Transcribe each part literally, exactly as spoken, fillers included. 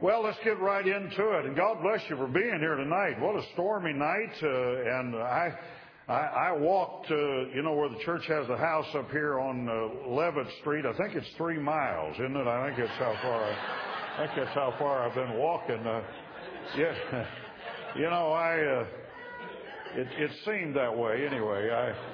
Well, let's get right into it. And God bless you for being here tonight. What a stormy night. Uh, and I, I, I walked, uh, you know, where the church has a house up here on uh, Levitt Street. I think it's three miles, isn't it? I think it's how far. I, I think that's how far I've been walking. Uh, yeah, you know, I. Uh, it, it seemed that way anyway.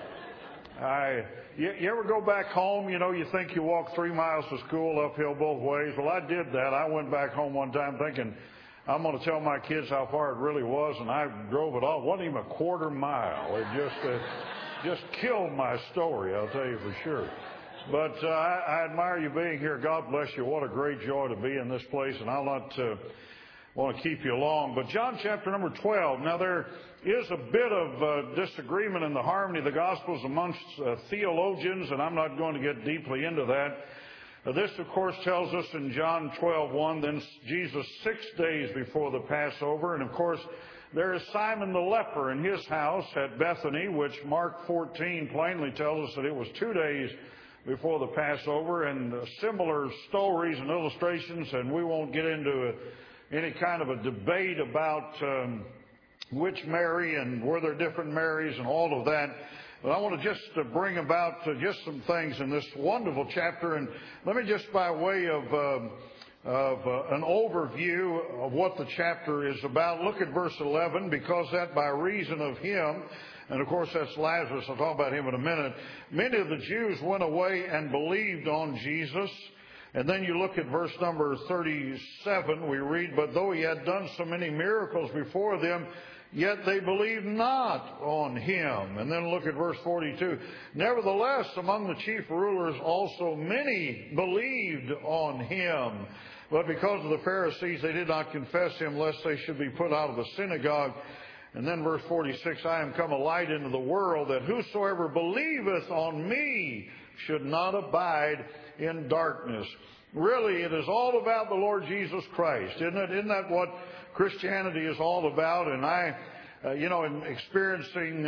I, I. You, you ever go back home, you know, you think you walk three miles to school uphill both ways. Well, I did that. I went back home one time thinking, I'm going to tell my kids how far it really was, and I drove it off. It wasn't even a quarter mile. It just uh, just killed my story, I'll tell you for sure. But uh, I, I admire you being here. God bless you. What a great joy to be in this place, and I'll not uh, want to keep you long. But John chapter number twelve. Now, there is a bit of uh, disagreement in the harmony of the Gospels amongst uh, theologians, and I'm not going to get deeply into that. Uh, this, of course, tells us in John twelve one, then Jesus six days before the Passover, and of course, there is Simon the leper in his house at Bethany, which Mark fourteen plainly tells us that it was two days before the Passover, and uh, similar stories and illustrations, and we won't get into a, any kind of a debate about um, which Mary and were there different Marys and all of that. But I want to just uh, bring about uh, just some things in this wonderful chapter. And let me just, by way of, um, of uh, an overview of what the chapter is about, look at verse eleven, because that by reason of him, and of course that's Lazarus, I'll talk about him in a minute, many of the Jews went away and believed on Jesus. And then you look at verse number thirty-seven, we read, but though he had done so many miracles before them, yet they believed not on him. And then look at verse forty-two. Nevertheless, among the chief rulers also many believed on him. But because of the Pharisees, they did not confess him, lest they should be put out of the synagogue. And then verse forty-six, I am come a light into the world, that whosoever believeth on me should not abide in darkness. Really, it is all about the Lord Jesus Christ, isn't it? Isn't that what Christianity is all about? And I, uh, you know, in experiencing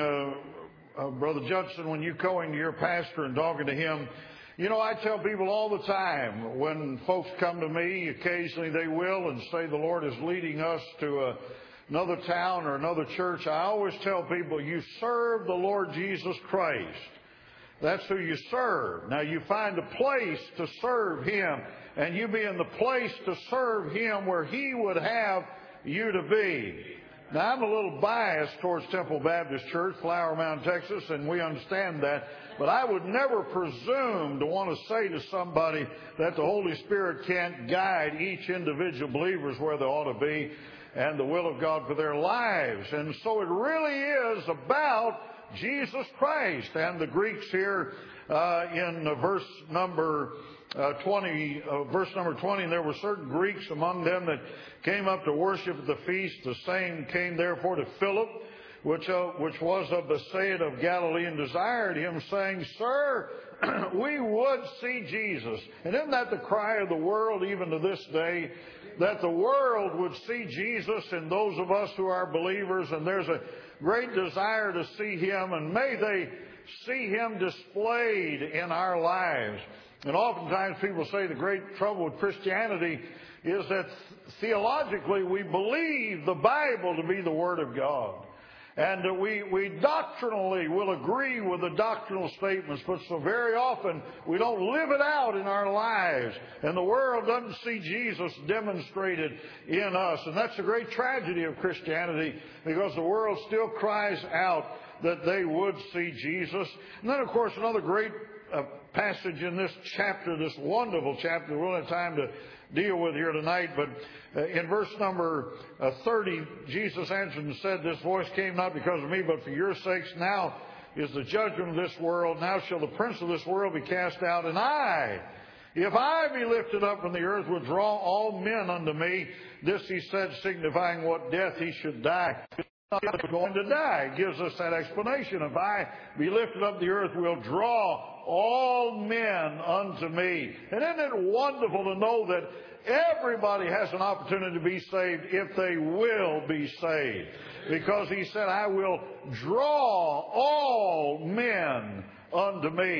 uh, uh, Brother Judson, when you going to your pastor and talking to him, you know, I tell people all the time, when folks come to me, occasionally they will, and say the Lord is leading us to a, another town or another church, I always tell people, you serve the Lord Jesus Christ. That's who you serve. Now, you find a place to serve him, and you be in the place to serve him where he would have you to be. Now, I'm a little biased towards Temple Baptist Church, Flower Mound, Texas, and we understand that. But I would never presume to want to say to somebody that the Holy Spirit can't guide each individual believers where they ought to be and the will of God for their lives. And so it really is about Jesus Christ. And the Greeks here uh, in uh, verse number uh, twenty, uh, verse number twenty, and there were certain Greeks among them that came up to worship at the feast. The same came therefore to Philip, which uh, which was of Bethsaida of Galilee, and desired him, saying, Sir, we would see Jesus. And isn't that the cry of the world even to this day? That the world would see Jesus in those of us who are believers, and there's a great desire to see him, and may they see him displayed in our lives. And oftentimes people say the great trouble with Christianity is that theologically we believe the Bible to be the Word of God. And we, we doctrinally will agree with the doctrinal statements, but so very often we don't live it out in our lives. And the world doesn't see Jesus demonstrated in us. And that's the great tragedy of Christianity, because the world still cries out that they would see Jesus. And then, of course, another great uh, passage in this chapter, this wonderful chapter, we don't have time to deal with here tonight, but uh, in verse number uh, thirty, Jesus answered and said, This voice came not because of me, but for your sakes. Now is the judgment of this world. Now shall the prince of this world be cast out. And I, if I be lifted up from the earth, will draw all men unto me. This he said, signifying what death he should die. Not going to die. It gives us that explanation. If I be lifted up the earth, will draw all men unto me. And isn't it wonderful to know that everybody has an opportunity to be saved if they will be saved? Because he said, I will draw all men unto me.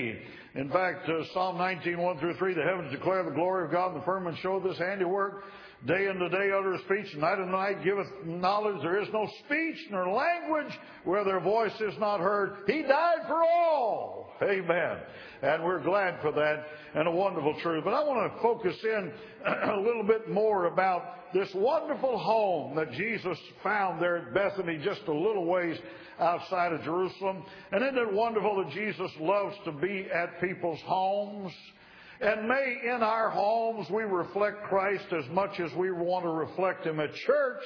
In fact, uh, Psalm nineteen, one through three, the heavens declare the glory of God, and the firmament showeth his handiwork. Day unto day uttereth speech, and night unto night giveth knowledge. There is no speech nor language where their voice is not heard. He died for all. Amen. And we're glad for that, and a wonderful truth. But I want to focus in a little bit more about this wonderful home that Jesus found there at Bethany, just a little ways outside of Jerusalem. And isn't it wonderful that Jesus loves to be at people's homes? And may in our homes we reflect Christ as much as we want to reflect Him at church.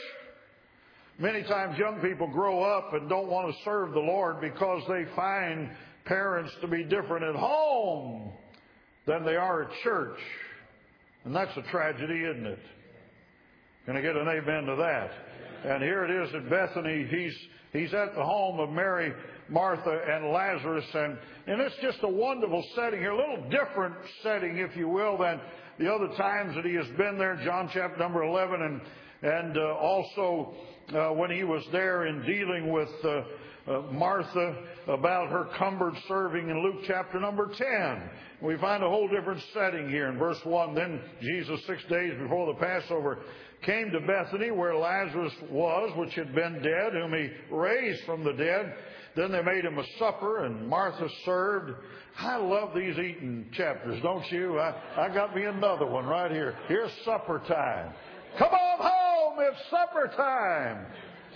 Many times young people grow up and don't want to serve the Lord because they find parents to be different at home than they are at church. And that's a tragedy, isn't it? Can I get an amen to that? And here it is at Bethany. He's, he's at the home of Mary, Martha, and Lazarus. And, and it's just a wonderful setting here. A little different setting, if you will, than the other times that he has been there. John chapter number eleven. And, and uh, also uh, when he was there in dealing with uh, uh, Martha about her cumbered serving in Luke chapter number ten. We find a whole different setting here in verse one. Then Jesus, six days before the Passover, came to Bethany where Lazarus was, which had been dead, whom he raised from the dead. Then they made him a supper, and Martha served. I love these eating chapters, don't you? I, I got me another one right here. Here's supper time. Come on home, it's supper time.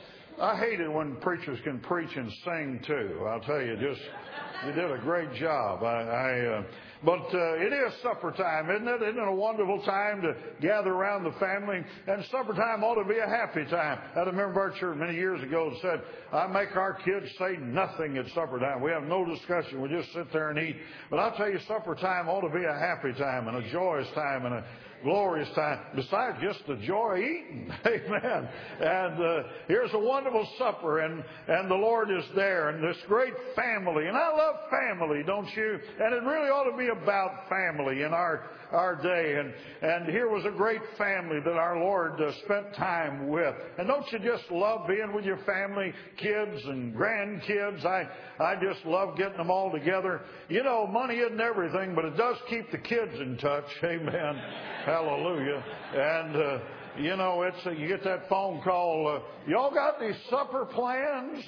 I hate it when preachers can preach and sing too. I'll tell you, just you did a great job. I, I uh, but uh, it is supper time, isn't it? Isn't it a wonderful time to gather around the family? And supper time ought to be a happy time. I remember our church many years ago said, I make our kids say nothing at supper time. We have no discussion. We just sit there and eat. But I'll tell you, supper time ought to be a happy time and a joyous time and a glorious time, besides just the joy of eating. Amen. And uh, here's a wonderful supper, and, and the Lord is there, and this great family. And I love family, don't you? And it really ought to be about family in our, our day. And, and here was a great family that our Lord uh, spent time with. And don't you just love being with your family, kids and grandkids? I, I just love getting them all together. You know, money isn't everything, but it does keep the kids in touch. Amen. Hallelujah. And, uh, you know, it's uh, you get that phone call, uh, y'all got these supper plans?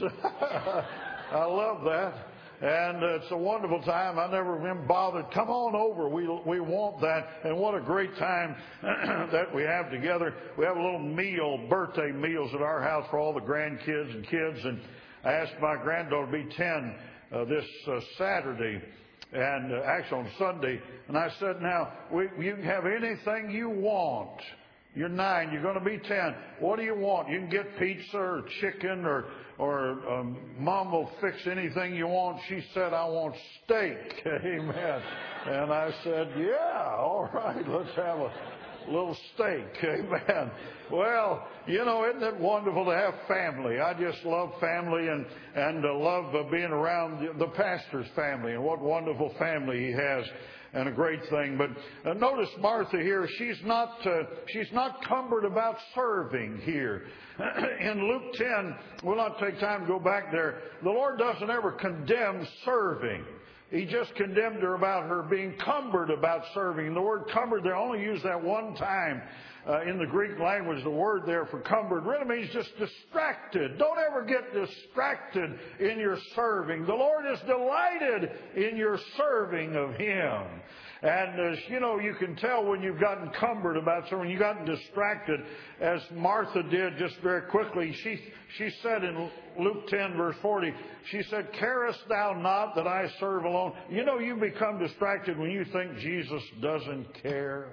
I love that. And uh, it's a wonderful time. I never been bothered. Come on over. We we want that. And what a great time that we have together. We have a little meal, birthday meals at our house for all the grandkids and kids. And I asked my granddaughter to be ten uh, this uh, Saturday. And uh, actually on Sunday, and I said, now, we, you can have anything you want. You're nine, you're going to be ten. What do you want? You can get pizza or chicken, or, or um, Mom will fix anything you want. She said, I want steak. Amen. And I said, yeah, all right, let's have a little steak. Amen. Well, you know, isn't it wonderful to have family? I just love family and, and uh, love uh, being around the, the pastor's family, and what wonderful family he has, and a great thing. But uh, notice Martha here, she's not, uh, she's not cumbered about serving here. In Luke ten, we'll not take time to go back there. The Lord doesn't ever condemn serving. He just condemned her about her being cumbered about serving. The word cumbered, they only use that one time uh, in the Greek language. The word there for cumbered really means just distracted. Don't ever get distracted in your serving. The Lord is delighted in your serving of Him. And, uh, you know, you can tell when you've gotten cumbered about something, when you've gotten distracted, as Martha did just very quickly. She she said in Luke ten, verse forty, she said, carest thou not that I serve alone? You know, you become distracted when you think Jesus doesn't care.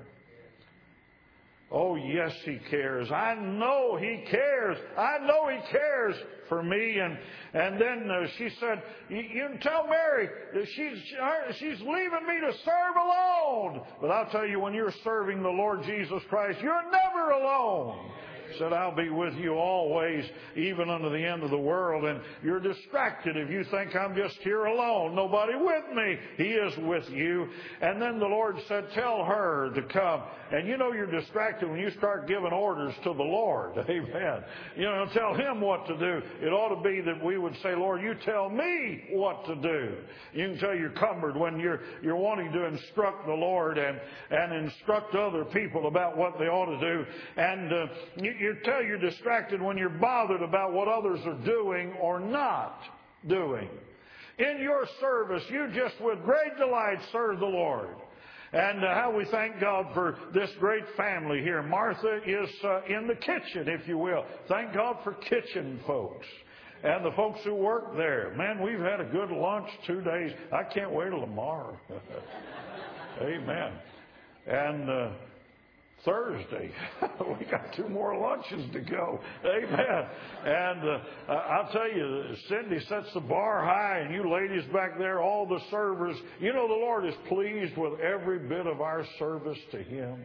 Oh, yes, He cares. I know He cares. I know He cares for me. And and then uh, she said, you, you can tell Mary that she's, she's leaving me to serve alone. But I'll tell you, when you're serving the Lord Jesus Christ, you're never alone. said, I'll be with you always, even unto the end of the world. And you're distracted if you think I'm just here alone, nobody with me. He is with you. And then the Lord said, tell her to come. And you know you're distracted when you start giving orders to the Lord. Amen. You know, tell Him what to do. It ought to be that we would say, Lord, you tell me what to do. You can tell you're cumbered when you're you're wanting to instruct the Lord and, and instruct other people about what they ought to do. And uh, you, you tell you're distracted when you're bothered about what others are doing or not doing. In your service, you just with great delight serve the Lord. And uh, how we thank God for this great family here. Martha is uh, in the kitchen, if you will. Thank God for kitchen folks. And the folks who work there. Man, we've had a good lunch two days. I can't wait till tomorrow. Amen. And uh, Thursday, we got two more lunches to go. Amen. And uh, I'll tell you, Cindy sets the bar high, and you ladies back there, all the servers, you know the Lord is pleased with every bit of our service to Him.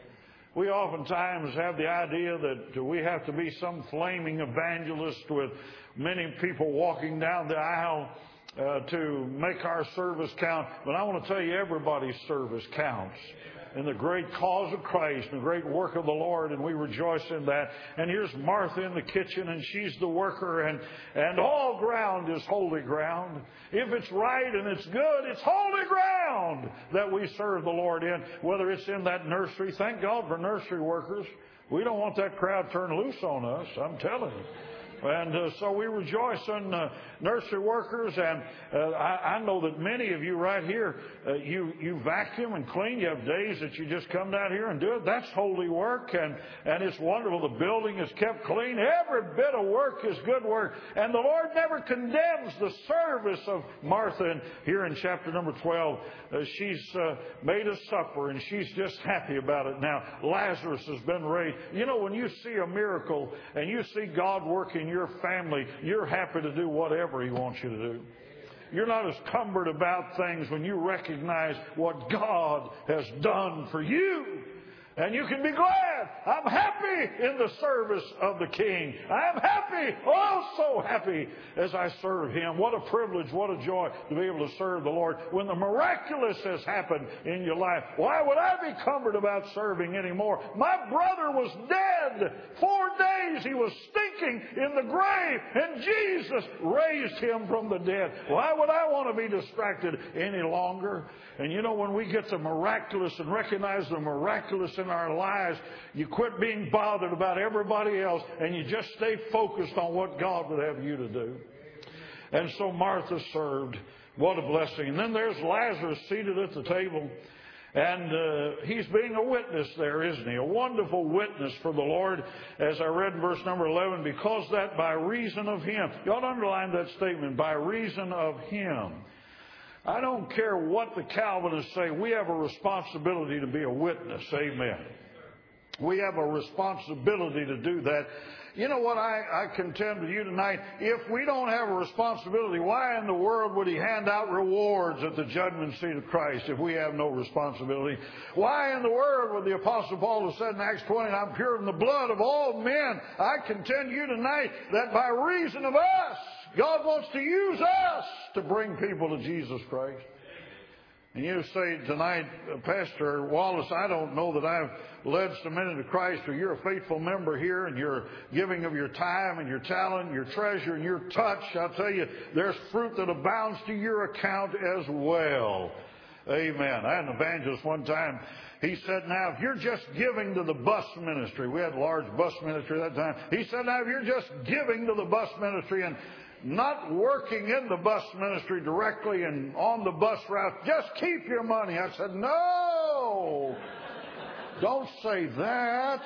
We oftentimes have the idea that we have to be some flaming evangelist with many people walking down the aisle uh, to make our service count. But I want to tell you, everybody's service counts in the great cause of Christ and the great work of the Lord, and we rejoice in that. And here's Martha in the kitchen, and she's the worker, and, and all ground is holy ground. If it's right and it's good, it's holy ground that we serve the Lord in, whether it's in that nursery. Thank God for nursery workers. We don't want that crowd turned loose on us, I'm telling you. And uh, so we rejoice in uh, nursery workers, and uh, I, I know that many of you right here, uh, you you vacuum and clean. You have days that you just come down here and do it. That's holy work, and, and it's wonderful. The building is kept clean. Every bit of work is good work. And the Lord never condemns the service of Martha. And here in chapter number twelve, uh, she's uh, made a supper, and she's just happy about it now. Lazarus has been raised. You know, when you see a miracle and you see God working your family, you're happy to do whatever He wants you to do. You're not as cumbered about things when you recognize what God has done for you. And you can be glad. I'm happy in the service of the King. I'm happy, oh so happy as I serve Him. What a privilege, what a joy to be able to serve the Lord when the miraculous has happened in your life. Why would I be cumbered about serving anymore? My brother was dead. Four days he was stinking in the grave, and Jesus raised him from the dead. Why would I want to be distracted any longer? And you know, when we get the miraculous and recognize the miraculous in our lives, you quit being bothered about everybody else, and you just stay focused on what God would have you to do. And so Martha served. What a blessing. And then there's Lazarus seated at the table, and uh, he's being a witness there, isn't he? A wonderful witness for the Lord, as I read in verse number eleven, because that by reason of Him. You ought to underline that statement, by reason of Him. I don't care what the Calvinists say. We have a responsibility to be a witness. Amen. We have a responsibility to do that. You know what I, I contend with you tonight? If we don't have a responsibility, why in the world would He hand out rewards at the judgment seat of Christ if we have no responsibility? Why in the world would the Apostle Paul have said in Acts twenty, I'm pure in the blood of all men? I contend to you tonight that by reason of us, God wants to use us to bring people to Jesus Christ. And you say tonight, Pastor Wallace, I don't know that I've led so many to Christ, or you're a faithful member here and you're giving of your time and your talent, your treasure and your touch. I'll tell you, there's fruit that abounds to your account as well. Amen. I had an evangelist one time. He said, now, if you're just giving to the bus ministry, we had a large bus ministry at that time. He said, now, if you're just giving to the bus ministry and not working in the bus ministry directly and on the bus route, just keep your money. I said, no, don't say that.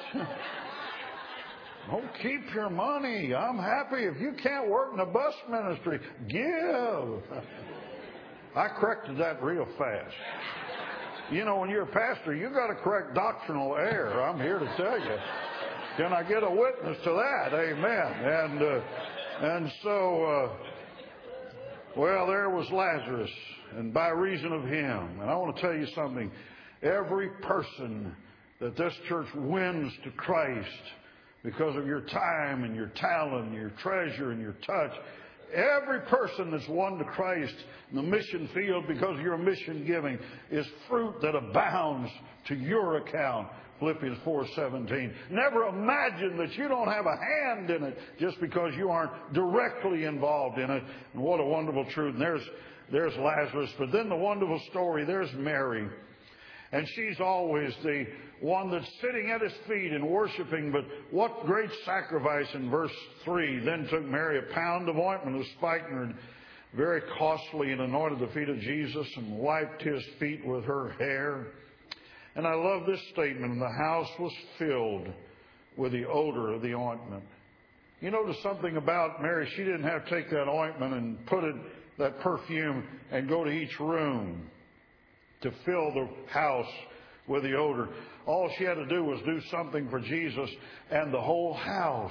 Don't keep your money. I'm happy. If you can't work in the bus ministry, give. I corrected that real fast. You know, when you're a pastor, you got to correct doctrinal error. I'm here to tell you. Can I get a witness to that? Amen. And uh, and so, uh, well, there was Lazarus, and by reason of him. And I want to tell you something. Every person that this church wins to Christ, because of your time and your talent and your treasure and your touch. Every person that's won to Christ in the mission field because of your mission giving is fruit that abounds to your account. Philippians four seventeen. Never imagine that you don't have a hand in it just because you aren't directly involved in it. And what a wonderful truth. And there's, there's Lazarus. But then the wonderful story, there's Mary. And she's always the one that's sitting at his feet and worshiping. But what great sacrifice in verse three. Then took Mary a pound of ointment of spikenard, very costly, and anointed the feet of Jesus and wiped his feet with her hair. And I love this statement. And the house was filled with the odor of the ointment. You notice something about Mary. She didn't have to take that ointment and put it, that perfume, and go to each room to fill the house with the odor. All she had to do was do something for Jesus, and the whole house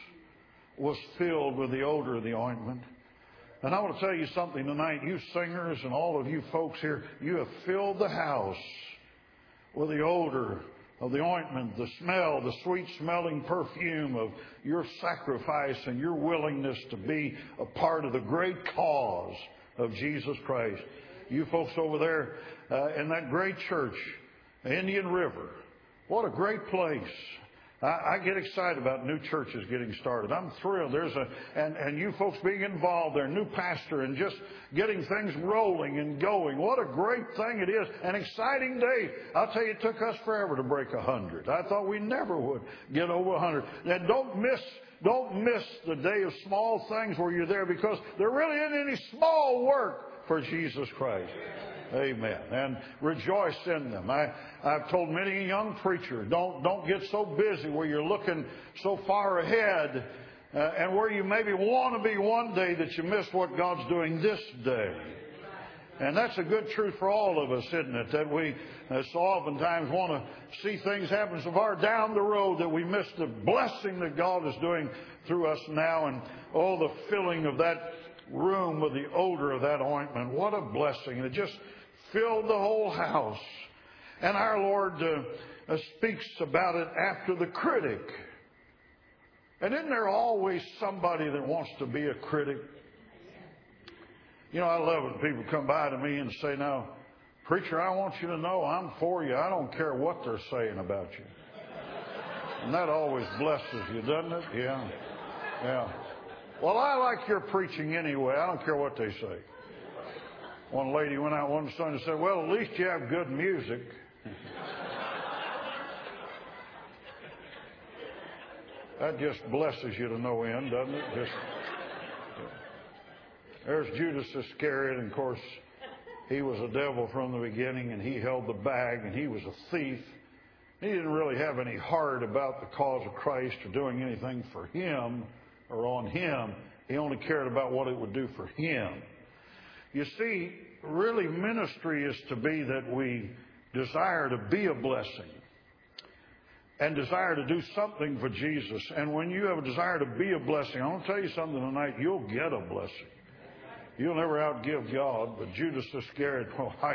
was filled with the odor of the ointment. And I want to tell you something tonight, you singers and all of you folks here, you have filled the house with the odor of the ointment, the smell, the sweet-smelling perfume of your sacrifice and your willingness to be a part of the great cause of Jesus Christ. You folks over there uh, in that great church, Indian River, what a great place. I, I get excited about new churches getting started. I'm thrilled. There's a and, and you folks being involved there, new pastor, and just getting things rolling and going. What a great thing it is. An exciting day. I'll tell you, it took us forever to break a hundred. I thought we never would get over a hundred. And don't miss don't miss the day of small things where you're there, because there really isn't any small work for Jesus Christ. Amen. And rejoice in them. I, I've told many a young preacher, don't, don't get so busy where you're looking so far ahead uh, and where you maybe want to be one day that you miss what God's doing this day. And that's a good truth for all of us, isn't it? That we uh, so oftentimes want to see things happen so far down the road that we miss the blessing that God is doing through us now, and all the filling of that room with the odor of that ointment. What a blessing. And it just filled the whole house. And our Lord uh, uh, speaks about it after the critic. And isn't there always somebody that wants to be a critic? You know, I love when people come by to me and say, now, preacher, I want you to know I'm for you. I don't care what they're saying about you. And that always blesses you, doesn't it? Yeah. Yeah. Well, I like your preaching anyway. I don't care what they say. One lady went out one Sunday and said, well, at least you have good music. That just blesses you to no end, doesn't it? Just, there's Judas Iscariot, and of course, he was a devil from the beginning, and he held the bag, and he was a thief. He didn't really have any heart about the cause of Christ or doing anything for him or on him. He only cared about what it would do for him. You see, really ministry is to be that we desire to be a blessing and desire to do something for Jesus. And when you have a desire to be a blessing, I want to tell you something tonight, you'll get a blessing. You'll never outgive God, but Judas Iscariot, well, I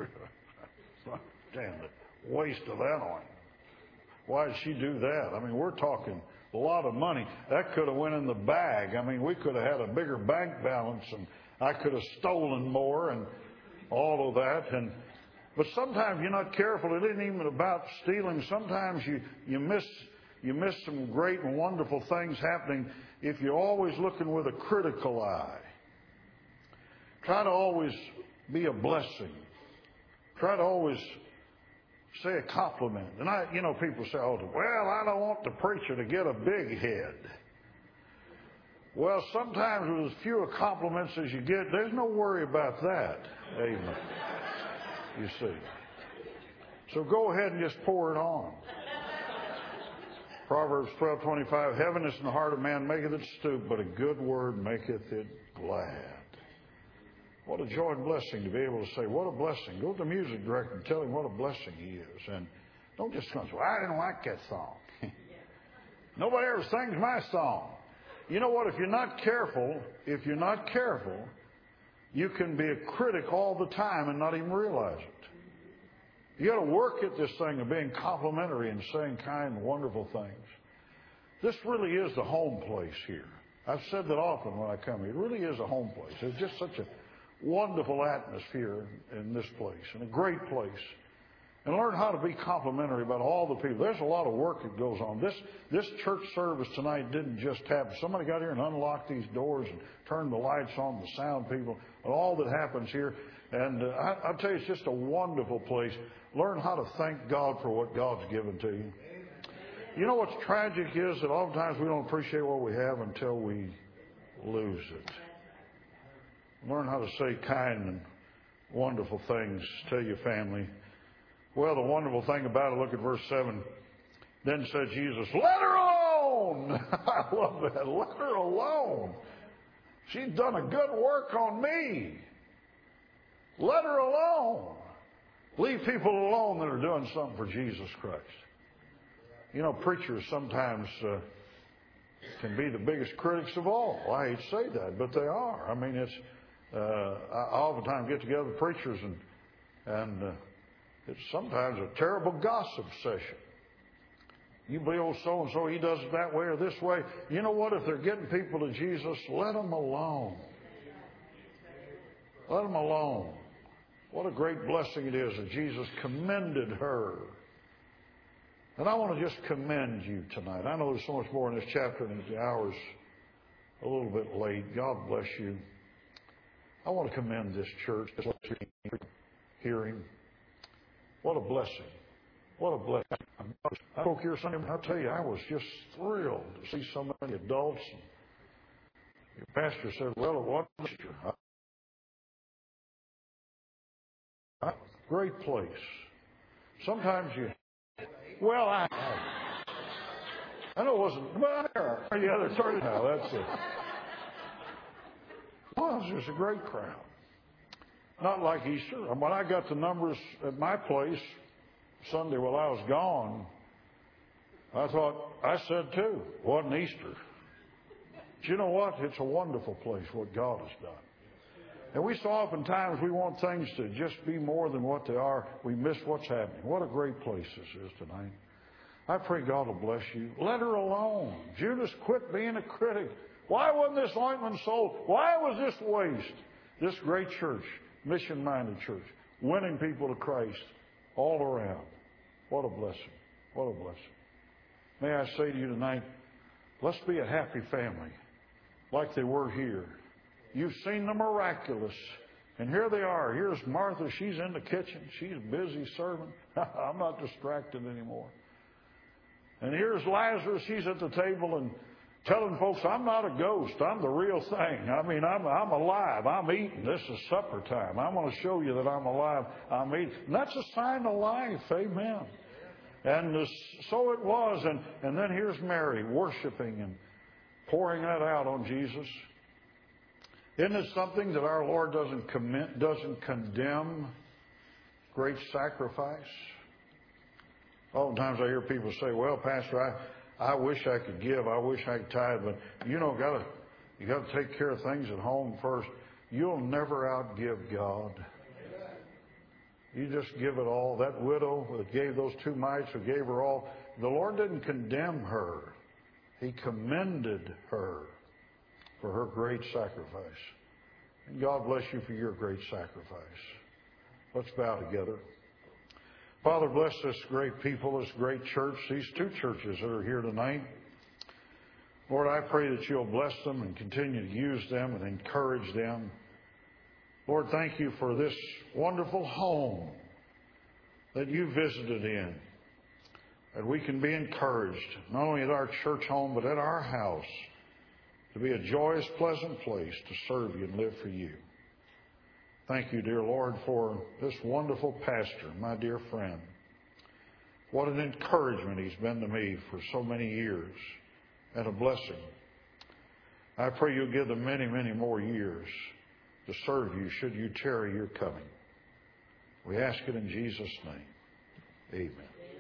damn it, waste of that on. Why did she do that? I mean, we're talking a lot of money. That could have went in the bag. I mean, we could have had a bigger bank balance, and I could have stolen more and all of that. And but sometimes you're not careful. It isn't even about stealing. Sometimes you, you miss you miss some great and wonderful things happening if you're always looking with a critical eye. Try to always be a blessing. Try to always say a compliment. And I, you know, people say, oh, well, I don't want the preacher to get a big head. Well, sometimes with as few compliments as you get, there's no worry about that. Amen. You see. So go ahead and just pour it on. Proverbs twelve twenty-five, heaviness in the heart of man maketh it stoop, but a good word maketh it glad. What a joy and blessing to be able to say, what a blessing. Go to the music director and tell him what a blessing he is. And don't just come and say, well, I didn't like that song. Nobody ever sings my song. You know what? If you're not careful, if you're not careful, you can be a critic all the time and not even realize it. You got to work at this thing of being complimentary and saying kind and wonderful things. This really is the home place here. I've said that often when I come here. It really is a home place. There's just such a wonderful atmosphere in this place, and a great place. And learn how to be complimentary about all the people. There's a lot of work that goes on. This this church service tonight didn't just happen. Somebody got here and unlocked these doors and turned the lights on, the sound people, and all that happens here. And uh, I, I'll tell you, it's just a wonderful place. Learn how to thank God for what God's given to you. You know what's tragic is that oftentimes we don't appreciate what we have until we lose it. Learn how to say kind and wonderful things to your family. Well, the wonderful thing about it, look at verse seven. Then said Jesus, let her alone. I love that. Let her alone. She's done a good work on me. Let her alone. Leave people alone that are doing something for Jesus Christ. You know, preachers sometimes uh, can be the biggest critics of all. I hate to say that, but they are. I mean, it's uh, I oftentimes get together with preachers, and and uh, it's sometimes a terrible gossip session. You believe old so-and-so, he does it that way or this way. You know what? If they're getting people to Jesus, let them alone. Let them alone. What a great blessing it is that Jesus commended her. And I want to just commend you tonight. I know there's so much more in this chapter, and the hour's a little bit late. God bless you. I want to commend this church. Hearing. What a blessing. What a blessing. I spoke here Sunday, and I'll tell you, I was just thrilled to see so many adults. Your pastor said, well, what a great place. Sometimes you Well, I, I know it wasn't, well, yeah, they're starting now, that's it. Well, it was just a great crowd. Not like Easter. When I got the numbers at my place Sunday while I was gone, I thought, I said too, wasn't Easter. But you know what? It's a wonderful place, what God has done. And we so oftentimes we want things to just be more than what they are. We miss what's happening. What a great place this is tonight. I pray God will bless you. Let her alone. Judas, quit being a critic. Why wasn't this ointment sold? Why was this waste? This great church, mission-minded church, winning people to Christ all around. What a blessing. What a blessing. May I say to you tonight, let's be a happy family like they were here. You've seen the miraculous. And here they are. Here's Martha. She's in the kitchen. She's busy serving. I'm not distracted anymore. And here's Lazarus. He's at the table and telling folks, I'm not a ghost. I'm the real thing. I mean, I'm, I'm alive. I'm eating. This is supper time. I'm going to show you that I'm alive. I'm eating. And that's a sign of life. Amen. And this, so it was. And, and then here's Mary worshiping and pouring that out on Jesus. Isn't it something that our Lord doesn't commit, doesn't condemn great sacrifice? Oftentimes I hear people say, well, Pastor, I, I wish I could give. I wish I could tithe. But, you know, gotta, you got to take care of things at home first. You'll never outgive God. You just give it all. That widow that gave those two mites, who gave her all, the Lord didn't condemn her. He commended her for her great sacrifice. And God bless you for your great sacrifice. Let's bow together. Father, bless this great people, this great church, these two churches that are here tonight. Lord, I pray that you'll bless them and continue to use them and encourage them. Lord, thank you for this wonderful home that you visited in, that we can be encouraged, not only at our church home, but at our house, to be a joyous, pleasant place to serve you and live for you. Thank you, dear Lord, for this wonderful pastor, my dear friend. What an encouragement he's been to me for so many years, and a blessing. I pray you'll give them many, many more years to serve you should you tarry your coming. We ask it in Jesus' name. Amen.